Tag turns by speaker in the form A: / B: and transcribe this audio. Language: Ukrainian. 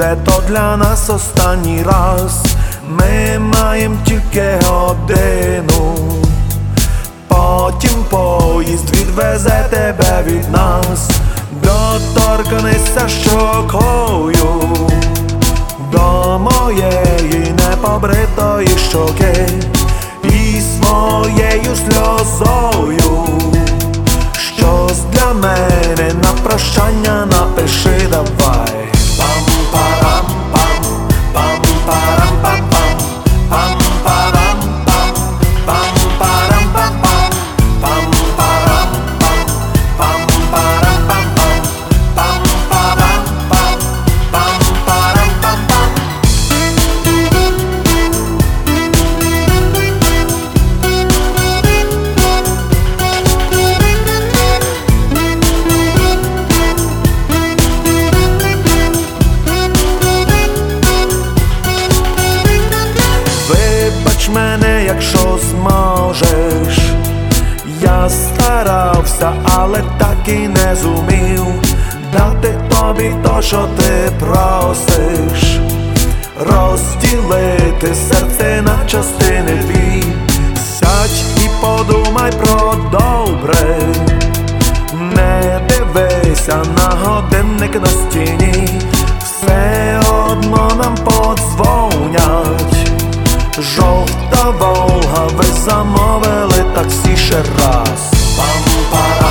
A: це то для нас останній раз. Ми маєм тільки годину, потім поїзд відвезе тебе від нас. Доторкнися щокою до моєї непобритої щоки і своєю сльозою щось для мене на прощання напиши давай. Пам-парам-пам, пам-парам-пам-пам, пам-парам-пам, пам-парам-пам-пам, пам-парам-пам, пам-парам-пам-пам, пам-парам-пам, пам-парам-пам-пам. Вибач мене, якщо зможеш. Я старався, але так і не зумів дати тобі то, що ти просиш, розділити серце на частини дві. Сядь і подумай про добре, не дивися на годинник на стіні, все одно нам подзвонять. Жовта Волга, ви замовили таксі ще раз. Пам-парам.